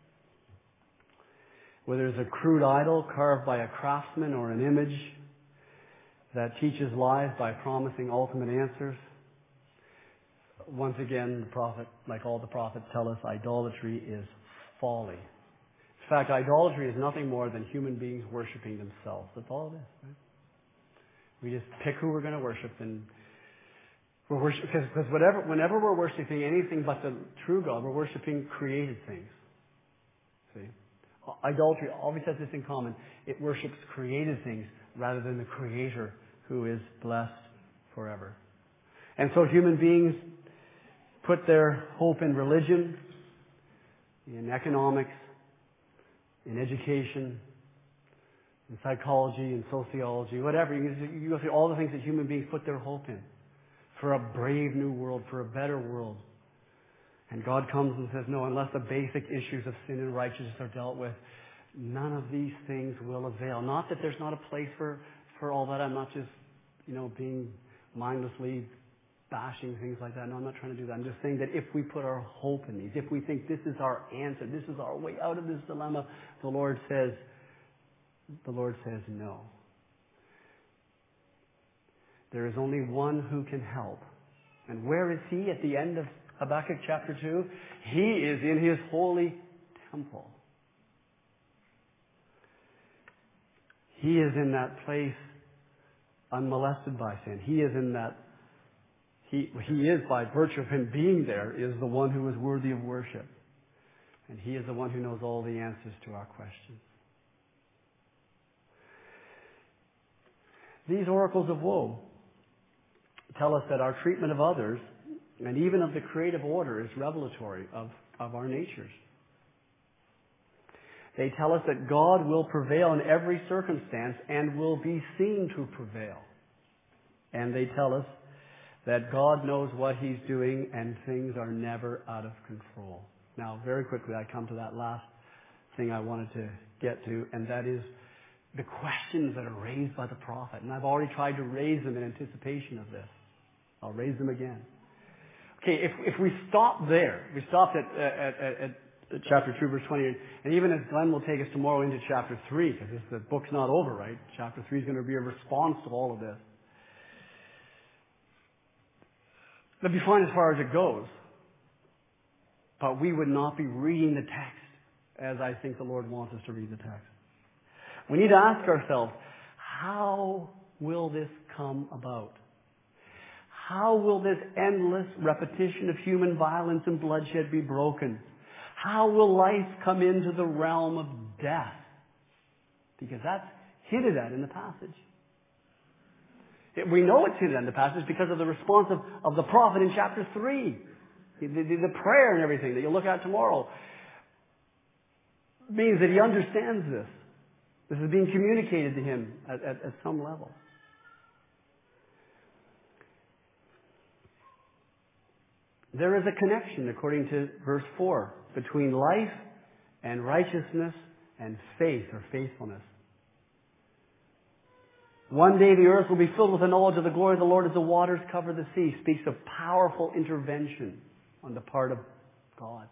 Whether it's a crude idol carved by a craftsman or an image that teaches lies by promising ultimate answers. Once again, the prophet, like all the prophets tell us, idolatry is folly. In fact, idolatry is nothing more than human beings worshiping themselves. That's all it is. Right? We just pick who we're going to worship, and we're worshiping because whenever we're worshiping anything but the true God, we're worshiping created things. See, idolatry always has this in common: it worships created things rather than the Creator, who is blessed forever. And so, human beings put their hope in religion, in economics, in education, in psychology, in sociology, whatever. You go through all the things that human beings put their hope in for a brave new world, for a better world. And God comes and says, no, unless the basic issues of sin and righteousness are dealt with, none of these things will avail. Not that there's not a place for all that. I'm not just, being mindlessly bashing things like that. No, I'm not trying to do that. I'm just saying that if we put our hope in these, if we think this is our answer, this is our way out of this dilemma, the Lord says no. There is only one who can help. And where is He at the end of Habakkuk chapter 2? He is in His holy temple. He is in that place unmolested by sin. He is in that He is, by virtue of Him being there, is the one who is worthy of worship. And He is the one who knows all the answers to our questions. These oracles of woe tell us that our treatment of others, and even of the creative order, is revelatory of our natures. They tell us that God will prevail in every circumstance and will be seen to prevail. And they tell us that God knows what He's doing and things are never out of control. Now, very quickly, I come to that last thing I wanted to get to, and that is the questions that are raised by the prophet. And I've already tried to raise them in anticipation of this. I'll raise them again. Okay, if we stop there, we stopped at chapter 2, verse 20, and even as Glenn will take us tomorrow into chapter 3, because the book's not over, right? Chapter 3 is going to be a response to all of this. That'd be fine as far as it goes. But we would not be reading the text as I think the Lord wants us to read the text. We need to ask ourselves, how will this come about? How will this endless repetition of human violence and bloodshed be broken? How will life come into the realm of death? Because that's hinted at in the passage. We know it's hinted at in the passage because of the response of the prophet in chapter 3. The prayer and everything that you'll look at tomorrow means that he understands this. This is being communicated to him at some level. There is a connection, according to verse 4, between life and righteousness and faith or faithfulness. One day the earth will be filled with the knowledge of the glory of the Lord as the waters cover the sea. Speaks of powerful intervention on the part of God.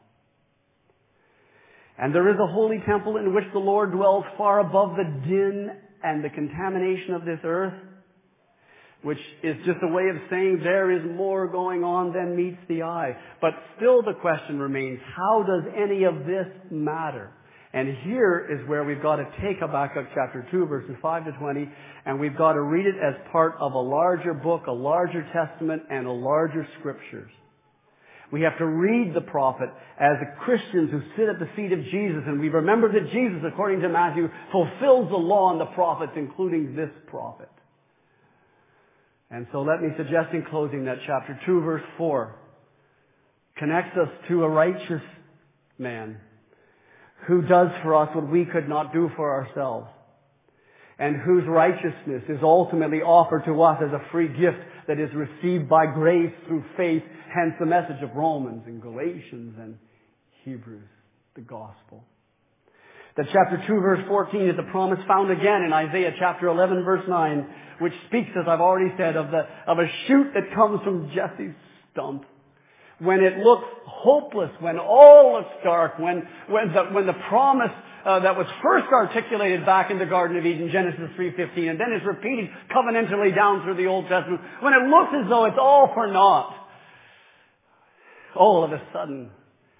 And there is a holy temple in which the Lord dwells far above the din and the contamination of this earth, which is just a way of saying there is more going on than meets the eye. But still the question remains, how does any of this matter? And here is where we've got to take Habakkuk chapter 2, verses 5 to 20, and we've got to read it as part of a larger book, a larger testament, and a larger scriptures. We have to read the prophet as Christians who sit at the feet of Jesus, and we remember that Jesus, according to Matthew, fulfills the law and the prophets, including this prophet. And so let me suggest in closing that chapter 2, verse 4 connects us to a righteous man who does for us what we could not do for ourselves, and whose righteousness is ultimately offered to us as a free gift that is received by grace through faith, hence the message of Romans and Galatians and Hebrews, the gospel. That chapter 2 verse 14 is a promise found again in Isaiah chapter 11 verse 9, which speaks, as I've already said, of a shoot that comes from Jesse's stump. When it looks hopeless, when all looks dark, when the promise that was first articulated back in the Garden of Eden, Genesis 3:15, and then is repeated covenantally down through the Old Testament, when it looks as though it's all for naught, all of a sudden,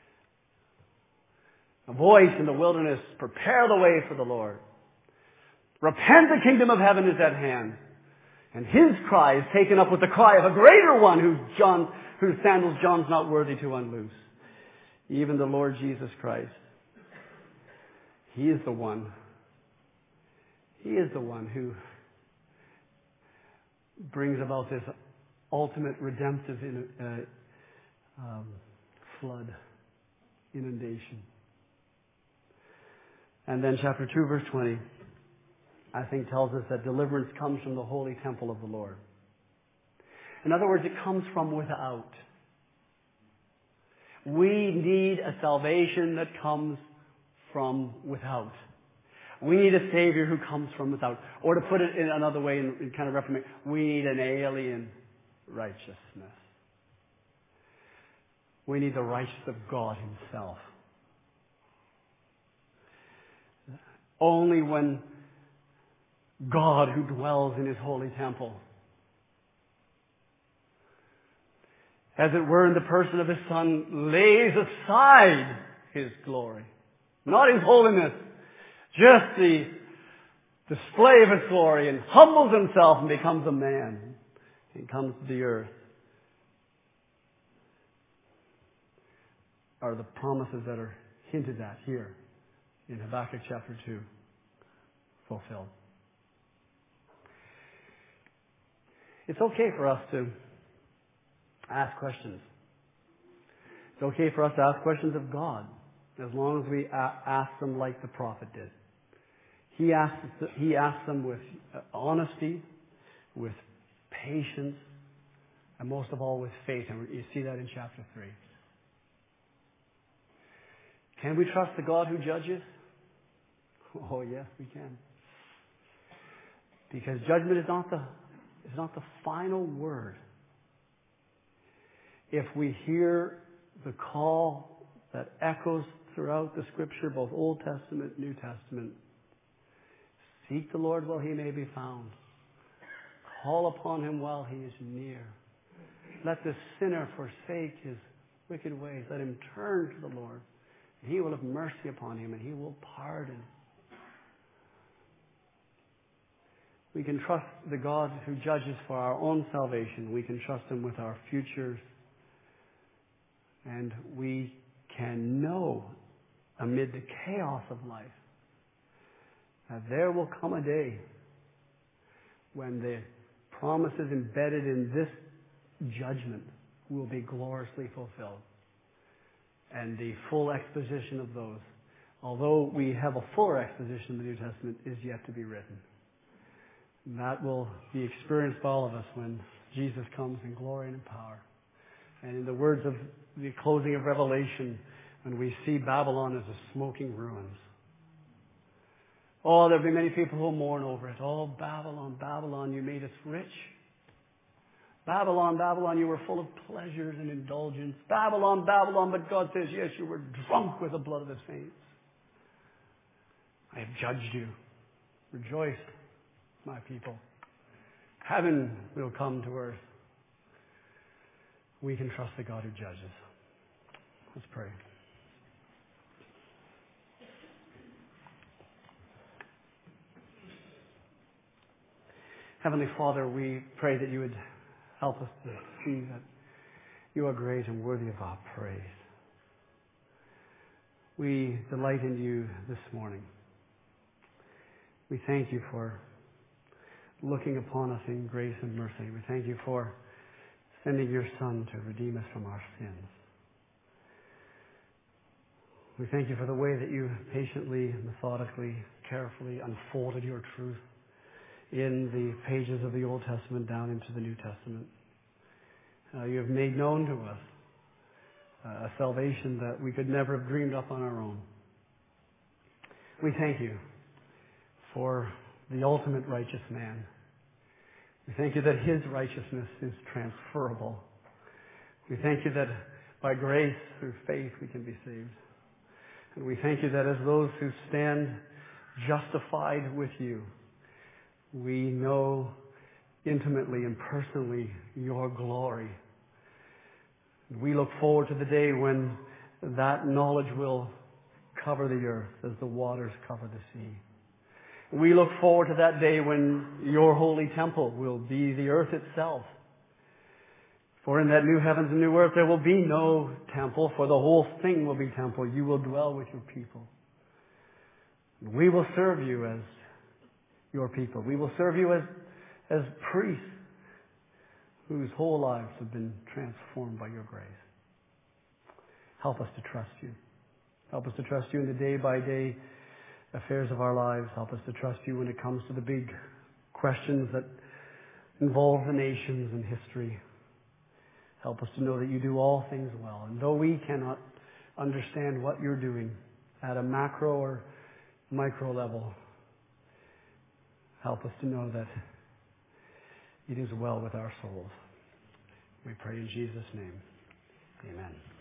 a voice in the wilderness, prepare the way for the Lord. Repent, the kingdom of heaven is at hand. And his cry is taken up with the cry of a greater one whose sandals John's not worthy to unloose. Even the Lord Jesus Christ. He is the one. He is the one who brings about this ultimate redemptive flood, inundation. And then chapter 2 verse 20, I think, tells us that deliverance comes from the holy temple of the Lord. In other words, it comes from without. We need a salvation that comes from without. We need a Savior who comes from without. Or to put it in another way, in kind of Reformation, we need an alien righteousness. We need the righteousness of God Himself. Only when God, who dwells in His holy temple, as it were in the person of His Son, lays aside His glory. Not His holiness, just the display of His glory, and humbles Himself and becomes a man and comes to the earth, are the promises that are hinted at here in Habakkuk chapter 2 fulfilled. It's okay for us to ask questions. It's okay for us to ask questions of God, as long as we ask them like the prophet did. He asked them with honesty, with patience, and most of all with faith. And you see that in chapter 3. Can we trust the God who judges? Oh yes, we can. Because judgment is not the final word. If we hear the call that echoes throughout the Scripture, both Old Testament, New Testament, seek the Lord while He may be found. Call upon Him while He is near. Let the sinner forsake his wicked ways. Let him turn to the Lord. He will have mercy upon him and He will pardon. We can trust the God who judges for our own salvation. We can trust Him with our futures. And we can know, amid the chaos of life, that there will come a day when the promises embedded in this judgment will be gloriously fulfilled. And the full exposition of those, although we have a fuller exposition in the New Testament, is yet to be written. And that will be experienced by all of us when Jesus comes in glory and in power. And in the words of the closing of Revelation, when we see Babylon as a smoking ruins. Oh, there'll be many people who will mourn over it. Oh, Babylon, Babylon, you made us rich. Babylon, Babylon, you were full of pleasures and indulgence. Babylon, Babylon, but God says, yes, you were drunk with the blood of the saints. I have judged you. Rejoice, my people. Heaven will come to earth. We can trust the God who judges. Let's pray. Heavenly Father, we pray that you would help us to see that you are great and worthy of our praise. We delight in you this morning. We thank you for looking upon us in grace and mercy. We thank you for sending your Son to redeem us from our sins. We thank you for the way that you patiently, methodically, carefully unfolded your truth in the pages of the Old Testament down into the New Testament. You have made known to us a salvation that we could never have dreamed up on our own. We thank you for the ultimate righteous man. We thank you that his righteousness is transferable. We thank you that by grace, through faith, we can be saved. And we thank you that as those who stand justified with you, we know intimately and personally your glory. We look forward to the day when that knowledge will cover the earth as the waters cover the sea. We look forward to that day when your holy temple will be the earth itself. For in that new heavens and new earth there will be no temple, for the whole thing will be temple. You will dwell with your people. We will serve you as your people. We will serve you as priests whose whole lives have been transformed by your grace. Help us to trust you. Help us to trust you in the day-by-day affairs of our lives. Help us to trust you when it comes to the big questions that involve the nations and history. Help us to know that you do all things well. And though we cannot understand what you're doing at a macro or micro level, help us to know that it is well with our souls. We pray in Jesus' name. Amen.